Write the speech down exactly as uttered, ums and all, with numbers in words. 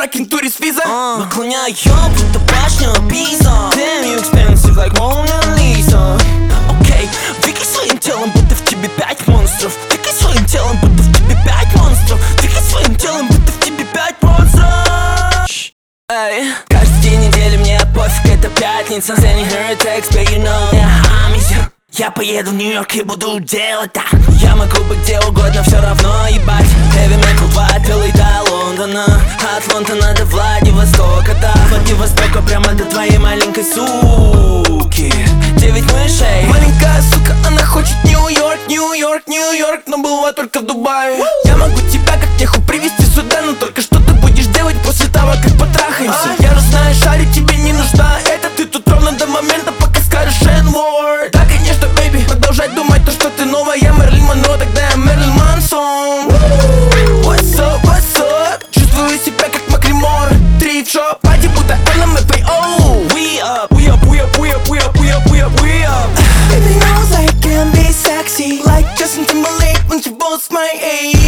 fucking tourist visa. uh, Наклоняю, будто башня Пиза. Damn, you expensive like Mona Lisa. Окей, двигай своим телом, будто в тебе пять монстров. Двигай своим телом, будто в тебе пять монстров. Двигай своим телом, будто в тебе пять монстров. Эй, каждый день недели мне пофиг, это пятница. Sending her a text, but you know yeah, I'm easy. Я поеду в Нью-Йорк и буду делать так. Я могу быть где угодно, все равно ебать. Heavy metal vibe, пилой до Лондона. От Лондона до Владивостока, да. Владивостока прямо до твоей маленькой суки. Девять мышей. Маленькая сука, она хочет Нью-Йорк, Нью-Йорк, Нью-Йорк, но была только в Дубае. Я могу тебя как теху привезти сюда, но только что ты будешь делать после того, как потрахаемся. Я же знаю, шарю, тебе не нужна это. Ты тут ровно до момента, пока скажешь N-word. Да, конечно, baby, продолжай думать то, что ты новая Мерлин Монро, тогда я Мерлин Мансон. What's up, what's up? Чувствую себя как Маклемор. Три в шоп, пати будто эл эм эф эй оу. We up, we up, we up, we up, we up, we up, we up, we up. Baby knows I can be sexy like Justin Timberlake when she boasts my age.